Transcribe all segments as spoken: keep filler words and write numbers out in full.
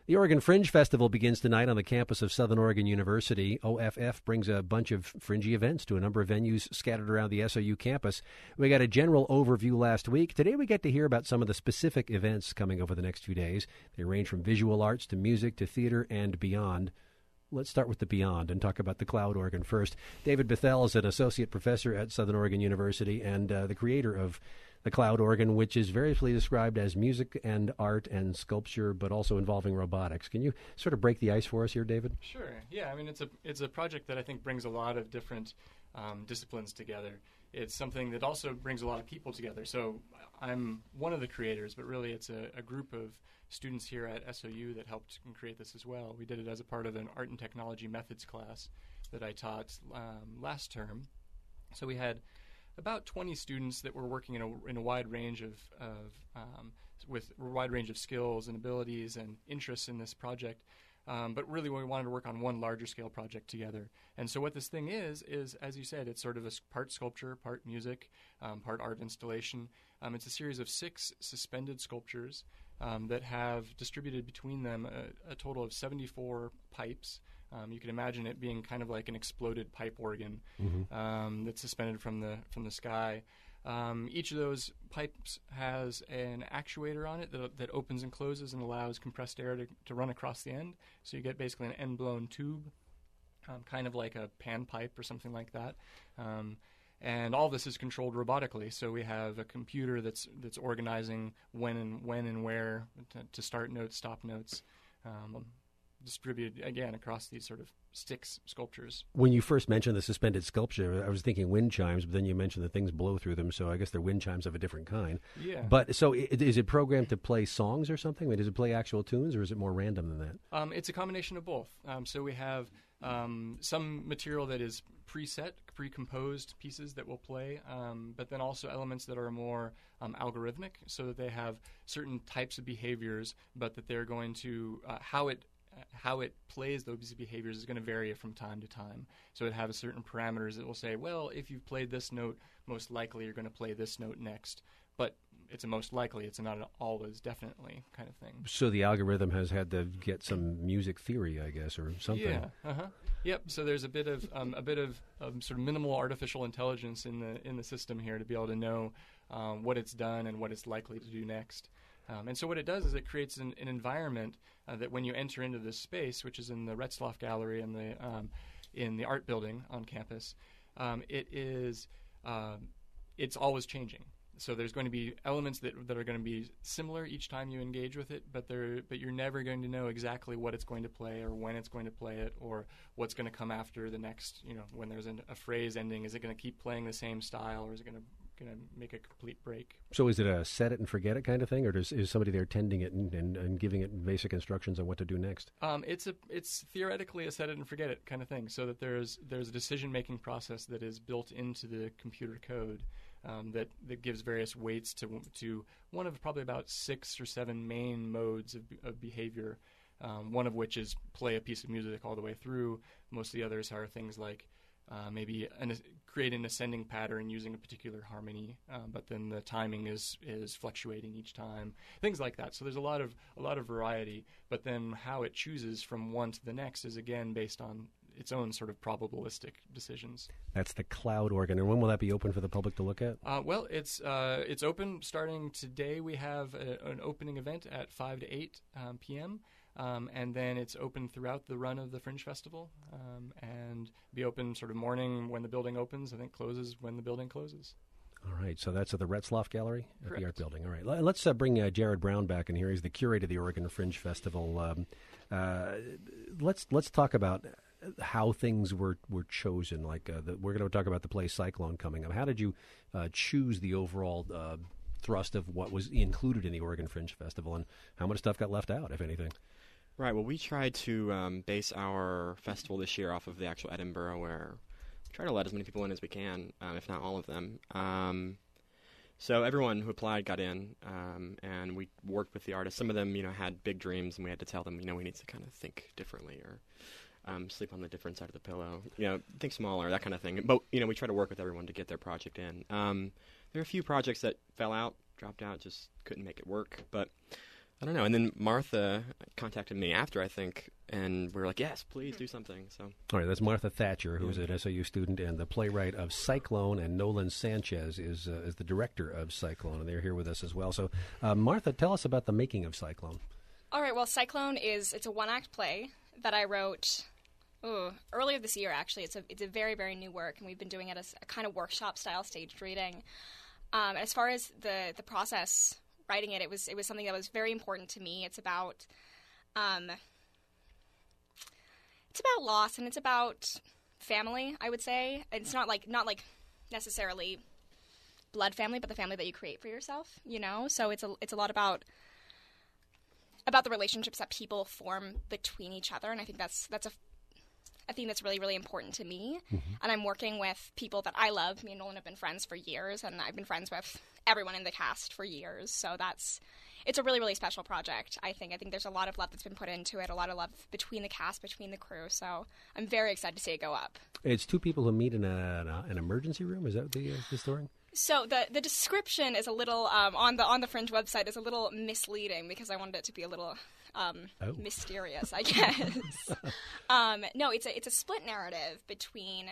The Oregon Fringe Festival begins tonight on the campus of Southern Oregon University. O F F brings a bunch of fringy events to a number of venues scattered around the S O U campus. We got a general overview last week. Today we get to hear about some of the specific events coming over the next few days. They range from visual arts to music to theater and beyond. Let's start with the beyond and talk about the Cloud Organ first. David Bethel is an associate professor at Southern Oregon University and uh, the creator of the Cloud Organ, which is variously described as music and art and sculpture, but also involving robotics. Can you sort of break the ice for us here, David? Sure. Yeah, I mean, it's a it's a project that I think brings a lot of different um, disciplines together. It's something that also brings a lot of people together. So I'm one of the creators, but really it's a, a group of students here at S O U that helped create this as well. We did it as a part of an art and technology methods class that I taught um, last term. So we had about twenty students that were working in a, in a wide range of, of um, with a wide range of skills and abilities and interests in this project. Um, but really we wanted to work on one larger scale project together. And so what this thing is, is, as you said, it's sort of a part sculpture, part music, um, part art installation. Um, it's a series of six suspended sculptures um, that have distributed between them a, a total of seventy-four pipes. Um, you can imagine it being kind of like an exploded pipe organ mm-hmm. um, that's suspended from the from the sky. Um, each of those pipes has an actuator on it that, that opens and closes and allows compressed air to, to run across the end. So you get basically an end-blown tube, um, kind of like a pan pipe or something like that. Um, and all this is controlled robotically. So we have a computer that's that's organizing when and when and where to, to start notes, stop notes. Um, distributed, again, across these sort of sticks sculptures. When you first mentioned the suspended sculpture, I was thinking wind chimes, but then you mentioned that things blow through them, so I guess they're wind chimes of a different kind. Yeah. But so it, is it programmed to play songs or something? I mean, does it play actual tunes, or is it more random than that? Um, it's a combination of both. Um, so we have um, some material that is preset, pre-composed pieces that will play, um, but then also elements that are more um, algorithmic, so that they have certain types of behaviors, but that they're going to, uh, how it how it plays those behaviors is going to vary from time to time. So it has certain parameters that will say, well, if you've played this note, most likely you're going to play this note next. But it's a most likely, it's not an always definitely kind of thing. So the algorithm has had to get some music theory, I guess, or something. Yeah, uh-huh. Yep, so there's a bit of um, a bit of um, sort of minimal artificial intelligence in the in the system here to be able to know um, what it's done and what it's likely to do next. Um, and so what it does is it creates an, an environment uh, that when you enter into this space, which is in the Retzloff Gallery and the um, in the art building on campus, um, it is uh, it's always changing. So there's going to be elements that that are going to be similar each time you engage with it, but they're but you're never going to know exactly what it's going to play or when it's going to play it or what's going to come after the next. You know, when there's an, a phrase ending, is it going to keep playing the same style or is it going to going to make a complete break? So is it a set it and forget it kind of thing, or does, is somebody there tending it and, and, and giving it basic instructions on what to do next? Um, it's a it's theoretically a set it and forget it kind of thing, so that there's there's a decision making process that is built into the computer code um, that that gives various weights to to one of probably about six or seven main modes of, of behavior. Um, one of which is play a piece of music all the way through. Most of the others are things like Uh, maybe an, create an ascending pattern using a particular harmony, uh, but then the timing is is fluctuating each time. Things like that. So there's a lot of a lot of variety. But then how it chooses from one to the next is again based on its own sort of probabilistic decisions. That's the Cloud Organ. And when will that be open for the public to look at? Uh, well, it's uh, it's open starting today. We have a, an opening event at five to eight um, p.m. Um, and then it's open throughout the run of the Fringe Festival um, and be open sort of morning when the building opens, I think closes when the building closes. All right, so that's at the Retzloff Gallery at Correct. the Art Building. All right, L- let's uh, bring uh, Jared Brown back in here. He's the curator of the Oregon Fringe Festival. Um, uh, let's let's talk about how things were, were chosen. Like uh, the, we're going to talk about the play Cyclone coming up. How did you uh, choose the overall uh, thrust of what was included in the Oregon Fringe Festival, and how much stuff got left out, if anything? Right. Well, we tried to um, base our festival this year off of the actual Edinburgh, where we try to let as many people in as we can, um, if not all of them. Um, so everyone who applied got in, um, and we worked with the artists. Some of them, you know, had big dreams, and we had to tell them, you know, we need to kind of think differently or um, sleep on the different side of the pillow, you know, think smaller, that kind of thing. But, you know, we try to work with everyone to get their project in. Um, there are a few projects that fell out, dropped out, just couldn't make it work, but I don't know. And then Martha contacted me after, I think, and we were like, yes, please do something. So, all right, that's Martha Thatcher, who is an S O U student and the playwright of Cyclone, and Nolan Sanchez is uh, is the director of Cyclone, and they're here with us as well. So, uh, Martha, tell us about the making of Cyclone. All right, well, Cyclone is it's a one-act play that I wrote ooh, earlier this year, actually. It's a it's a very, very new work, and we've been doing it as a kind of workshop-style staged reading. Um, as far as the, the process... writing it, it was it was something that was very important to me. It's about, um, it's about loss and it's about family. I would say it's not like not like necessarily blood family, but the family that you create for yourself. You know, so it's a it's a lot about about the relationships that people form between each other, and I think that's that's a I think that's really, really important to me. Mm-hmm. And I'm working with people that I love. Me and Nolan have been friends for years, and I've been friends with everyone in the cast for years. So that's it's a really, really special project, I think. I think there's a lot of love that's been put into it, a lot of love between the cast, between the crew. So I'm very excited to see it go up. It's two people who meet in a, an emergency room? Is that the, uh, the story? So the the description is a little um, on the on the Fringe website is a little misleading because I wanted it to be a little um, oh. mysterious, I guess. um, no, it's a it's a split narrative between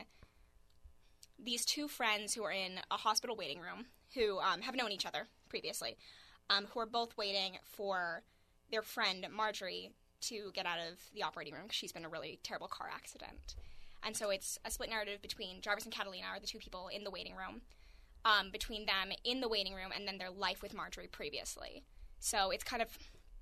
these two friends who are in a hospital waiting room who um, have known each other previously, um, who are both waiting for their friend Marjorie to get out of the operating room because she's been in a really terrible car accident, and so it's a split narrative between Jarvis and Catalina are the two people in the waiting room. Um, between them in the waiting room and then their life with Marjorie previously. So it's kind of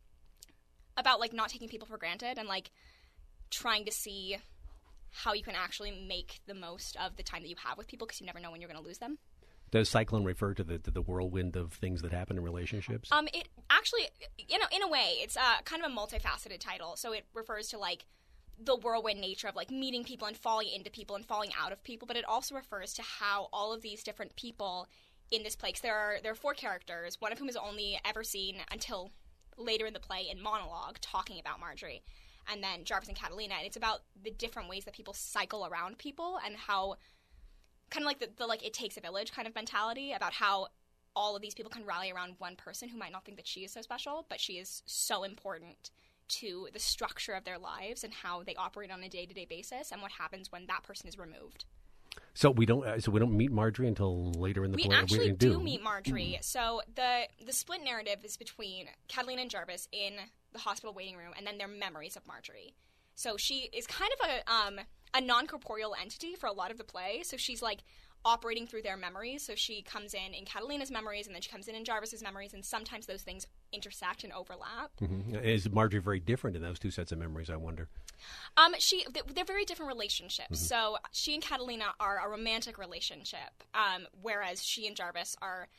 about, like, not taking people for granted and, like, trying to see how you can actually make the most of the time that you have with people because you never know when you're going to lose them. Does Cyclone refer to the to the whirlwind of things that happen in relationships? Um, it actually, you know, in a way, it's uh, kind of a multifaceted title. So it refers to, like, the whirlwind nature of, like, meeting people and falling into people and falling out of people, but it also refers to how all of these different people in this play, because there are, there are four characters, one of whom is only ever seen until later in the play in monologue, talking about Marjorie, and then Jarvis and Catalina, and it's about the different ways that people cycle around people and how, kind of like the, the like, it takes a village kind of mentality, about how all of these people can rally around one person who might not think that she is so special, but she is so important to the structure of their lives and how they operate on a day-to-day basis, and what happens when that person is removed. So we don't. Uh, so we don't meet Marjorie until later in the we play. Actually we actually do meet Marjorie. Mm. So the the split narrative is between Catalina and Jarvis in the hospital waiting room, and then their memories of Marjorie. So she is kind of a um, a non-corporeal entity for a lot of the play. So she's like operating through their memories. So she comes in in Catalina's memories, and then she comes in in Jarvis's memories, and sometimes those things intersect and overlap. Mm-hmm. Is Marjorie very different in those two sets of memories, I wonder? Um, she they're very different relationships. Mm-hmm. So she and Catalina are a romantic relationship, um, whereas she and Jarvis are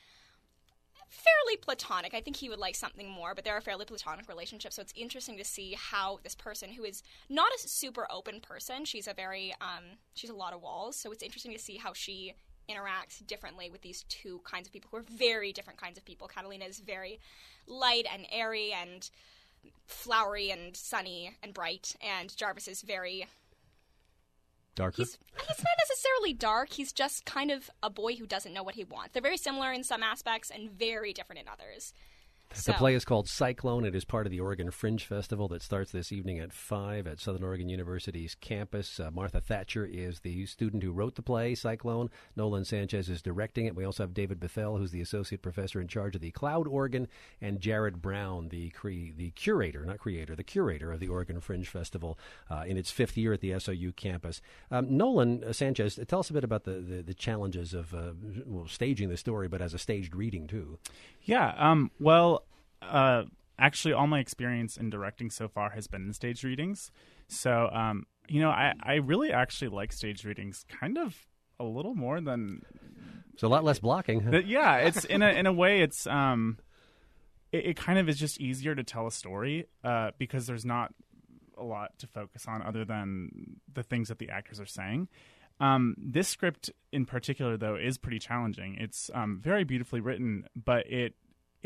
fairly platonic. I think he would like something more, but they're a fairly platonic relationship. So it's interesting to see how this person, who is not a super open person, she's a very um, she's a lot of walls. So it's interesting to see how she interacts differently with these two kinds of people who are very different kinds of people. Catalina is very light and airy and flowery and sunny and bright, and Jarvis is very darker. He's, he's not necessarily dark. He's just kind of a boy who doesn't know what he wants. They're very similar in some aspects and very different in others. So. The play is called Cyclone. It is part of the Oregon Fringe Festival that starts this evening at five at Southern Oregon University's campus. Uh, Martha Thatcher is the student who wrote the play, Cyclone. Nolan Sanchez is directing it. We also have David Bethel, who's the associate professor in charge of the Cloud Organ, and Jared Brown, the cre- the curator, not creator, the curator of the Oregon Fringe Festival uh, in its fifth year at the S O U campus. Um, Nolan uh, Sanchez, tell us a bit about the, the, the challenges of uh, well, staging the story, but as a staged reading, too. Yeah, um, well... Uh, actually, all my experience in directing so far has been in stage readings. So, um, you know, I, I really actually like stage readings kind of a little more than... It's a lot less blocking. Huh? Yeah, it's in a in a way, it's um, it, it kind of is just easier to tell a story uh, because there's not a lot to focus on other than the things that the actors are saying. Um, this script in particular, though, is pretty challenging. It's um, very beautifully written, but it it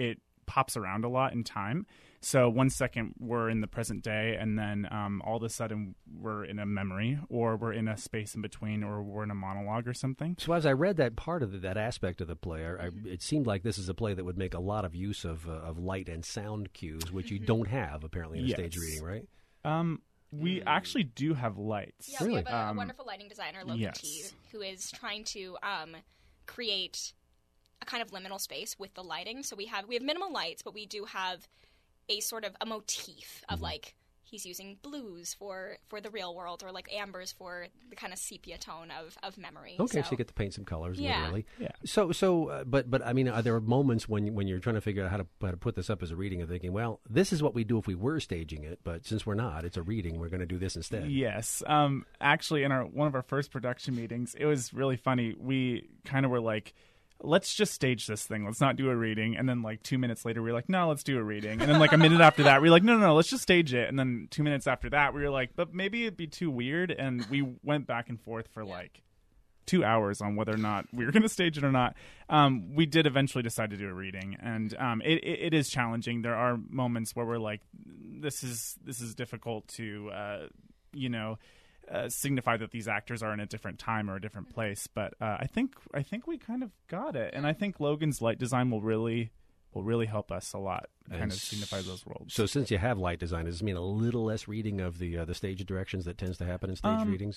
pops around a lot in time. So one second we're in the present day, and then um, all of a sudden we're in a memory, or we're in a space in between, or we're in a monologue or something. So as I read that part of the, that aspect of the play, I, I, it seemed like this is a play that would make a lot of use of uh, of light and sound cues, which you don't have apparently in a Yes. stage reading, right? Um, we actually do have lights. Yeah, Really? we have a, Um, a wonderful lighting designer, Logan yes. T, who is trying to um, create a kind of liminal space with the lighting. So we have we have minimal lights, but we do have a sort of a motif of like he's using blues for, for the real world, or like ambers for the kind of sepia tone of, of memory. Okay, so. so you get to paint some colors, Yeah. literally. Yeah. So, so, uh, but, but I mean, are there moments when when you're trying to figure out how to, how to put this up as a reading and thinking, well, this is what we do if we were staging it, but since we're not, it's a reading, we're going to do this instead. Yes. Um, actually, in our one of our first production meetings, it was really funny. We kind of were like, let's just stage this thing. Let's not do a reading. And then like two minutes later, we were like, no, let's do a reading. And then like a minute after that, we were like, no, no, no, let's just stage it. And then two minutes after that, we were like, but maybe it'd be too weird. And we went back and forth for like two hours on whether or not we were going to stage it or not. Um, we did eventually decide to do a reading, and um, it, it, it is challenging. There are moments where we're like, this is this is difficult to, uh, you know, Uh, signify that these actors are in a different time or a different place, but uh, I think I think we kind of got it, and I think Logan's light design will really will really help us a lot, kind And of signify those worlds. So, since you have light design, does this mean a little less reading of the uh, the stage directions that tends to happen in stage Um, readings?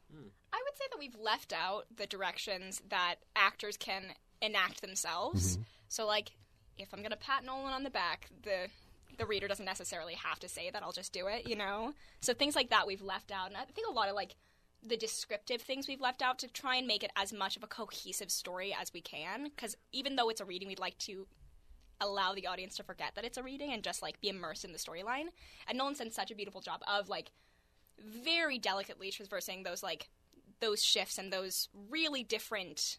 I would say that we've left out the directions that actors can enact themselves. Mm-hmm. So, like, if I'm going to pat Nolan on the back, the the reader doesn't necessarily have to say that. I'll just do it, you know? So things like that we've left out. And I think a lot of, like, the descriptive things we've left out to try and make it as much of a cohesive story as we can. Because even though it's a reading, we'd like to allow the audience to forget that it's a reading and just, like, be immersed in the storyline. And Nolan's done such a beautiful job of, like, very delicately traversing those, like, those shifts and those really different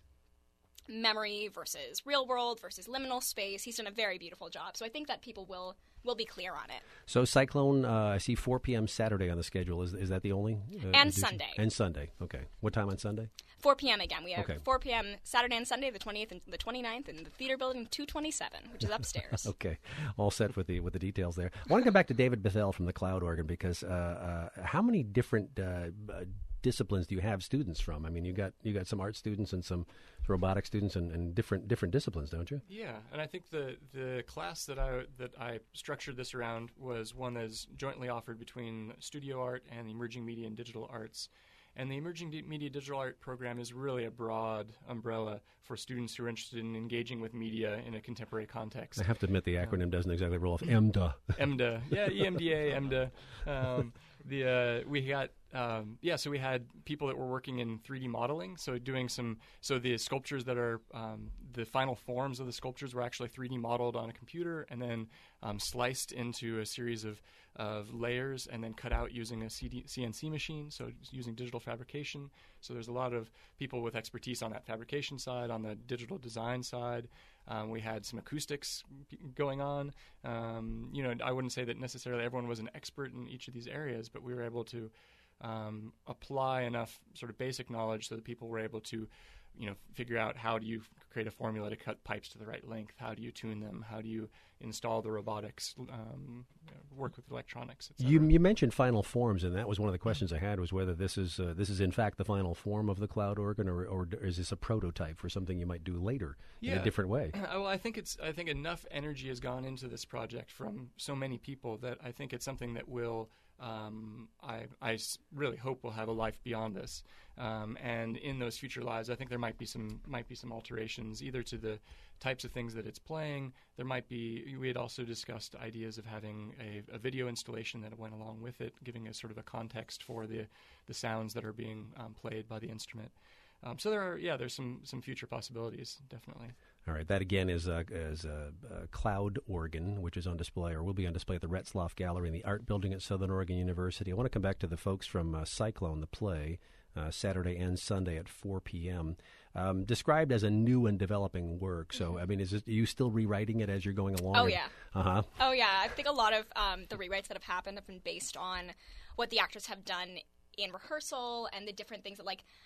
memory versus real world versus liminal space. He's done a very beautiful job. So I think that people will will be clear on it. So Cyclone, uh, I see four p.m. Saturday on the schedule. Is is that the only? Uh, And edition? Sunday. And Sunday. Okay. What time on Sunday? four p.m. again. We have Okay. four p.m. Saturday and Sunday, the twentieth and the twenty-ninth, in the theater building two twenty-seven, which is upstairs. Okay, all set with the with the details there. I want to come back to David Bethel from the Cloud Organ because uh, uh, how many different uh, uh, disciplines do you have students from? I mean, you got you got some art students and some robotic students and, and different different disciplines, don't you? Yeah, and I think the the class that I that I structured this around was one that is jointly offered between studio art and the emerging media and digital arts. And the emerging D- media digital art program is really a broad umbrella for students who are interested in engaging with media in a contemporary context. I have to admit the acronym doesn't exactly roll off. E M D A. E M D A, yeah, E M D A, E M D A. Um, the uh, we got um, yeah, so we had people that were working in three D modeling, so doing some so the sculptures that are um, the final forms of the sculptures were actually three D modeled on a computer and then um, sliced into a series of of layers and then cut out using a C D, C N C machine, so using digital fabrication. So there's a lot of people with expertise on that fabrication side, on the digital design side. Um, we had some acoustics going on. Um, you know, I wouldn't say that necessarily everyone was an expert in each of these areas, but we were able to um, apply enough sort of basic knowledge so that people were able to, you know, figure out how do you create a formula to cut pipes to the right length, how do you tune them, how do you install the robotics, um, work with electronics, et cetera. You you mentioned final forms, and that was one of the questions I had was whether this is uh, this is in fact the final form of the Cloud Organ, or or is this a prototype for something you might do later in a different way? Well, I think it's I think enough energy has gone into this project from so many people that I think it's something that will. Um, I, I s- really hope we'll have a life beyond this, um, and in those future lives, I think there might be some might be some alterations either to the types of things that it's playing. There might be. We had also discussed ideas of having a, a video installation that went along with it, giving a sort of a context for the the sounds that are being um, played by the instrument. Um, so there are, yeah, there's some some future possibilities, definitely. All right, that again is a, is a, a Cloud Organ, which is on display or will be on display at the Retzloff Gallery in the Art Building at Southern Oregon University. I want to come back to the folks from uh, Cyclone, the play, uh, Saturday and Sunday at four p.m. Um, described as a new and developing work. So, I mean, is it, are you still rewriting it as you're going along? Oh, yeah. Uh-huh. Oh, yeah. I think a lot of um, the rewrites that have happened have been based on what the actors have done in rehearsal and the different things that, like,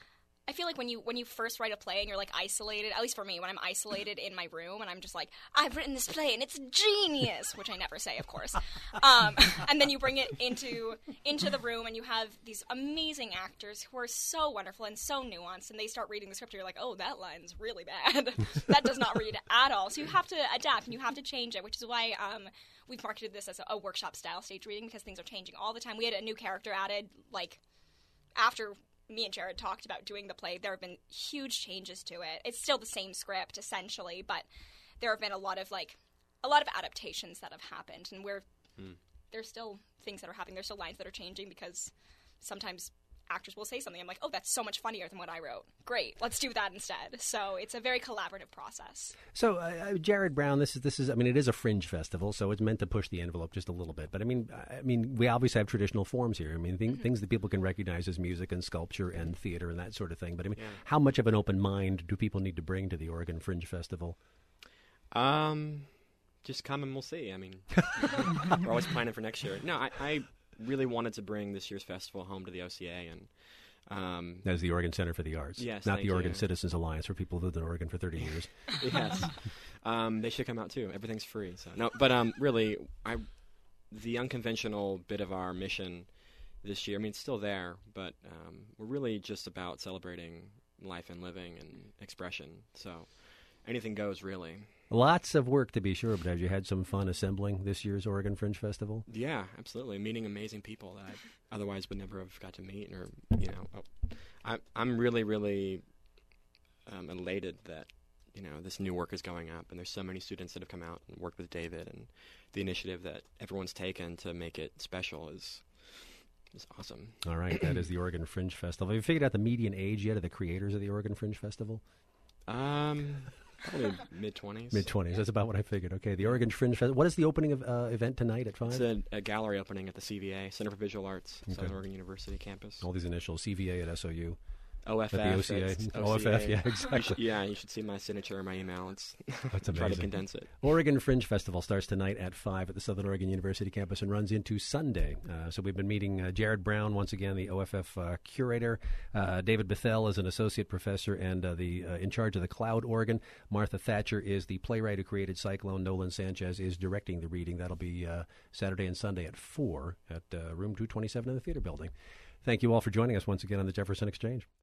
I feel like when you when you first write a play and you're like isolated, at least for me, when I'm isolated in my room and I'm just like, I've written this play and it's genius, which I never say, of course. Um, and then you bring it into into the room and you have these amazing actors who are so wonderful and so nuanced, and they start reading the script and you're like, oh, that line's really bad. That does not read at all. So you have to adapt and you have to change it, which is why um, we've marketed this as a, a workshop style stage reading, because things are changing all the time. We had a new character added like after me and Jared talked about doing the play. There have been huge changes to it. It's still the same script essentially, but there have been a lot of like a lot of adaptations that have happened, and we're mm. there's still things that are happening. There's still lines that are changing because sometimes actors will say something. I'm like, oh, that's so much funnier than what I wrote. Great, let's do that instead. So it's a very collaborative process. So, uh, Jared Brown, this is this is. I mean, it is a fringe festival, so it's meant to push the envelope just a little bit. But I mean, I mean, we obviously have traditional forms here. I mean, th- mm-hmm. things that people can recognize as music and sculpture and theater and that sort of thing. But I mean, yeah. how much of an open mind do people need to bring to the Oregon Fringe Festival? Um, just come and we'll see. I mean, we're always planning for next year. No, I. I really wanted to bring this year's festival home to the O C A, and um, that is the Oregon Center for the Arts, yes, not the Oregon you. Citizens Alliance, where people lived in Oregon for thirty years. Yes, um, they should come out too. Everything's free. So no, but um, really, I the unconventional bit of our mission this year. I mean, it's still there, but um, we're really just about celebrating life and living and expression. So anything goes, really. Lots of work, to be sure, but have you had some fun assembling this year's Oregon Fringe Festival? Yeah, absolutely. Meeting amazing people that I otherwise would never have got to meet, or you know, oh, I, I'm really, really um, elated that you know this new work is going up, and there's so many students that have come out and worked with David, and the initiative that everyone's taken to make it special is is awesome. All right, that is the Oregon Fringe Festival. Have you figured out the median age yet of the creators of the Oregon Fringe Festival? Um. Probably mid-twenties. Mid-twenties. That's about what I figured. Okay, the Oregon Fringe Festival. What is the opening of uh, event tonight at five? It's a, a gallery opening at the C V A, Center for Visual Arts, okay. Southern Oregon University campus. All these initials, C V A at S O U. O F F. At the O C A. O F F, yeah, exactly. You should, yeah, you should see my signature in my email. It's That's amazing. Try to condense it. Oregon Fringe Festival starts tonight at five at the Southern Oregon University campus and runs into Sunday. Uh, so we've been meeting uh, Jared Brown, once again, the O F F uh, curator. Uh, David Bethel is an associate professor and uh, the uh, in charge of the Cloud Organ. Martha Thatcher is the playwright who created Cyclone. Nolan Sanchez is directing the reading. That'll be uh, Saturday and Sunday at four at uh, room two twenty-seven in the Theater Building. Thank you all for joining us once again on the Jefferson Exchange.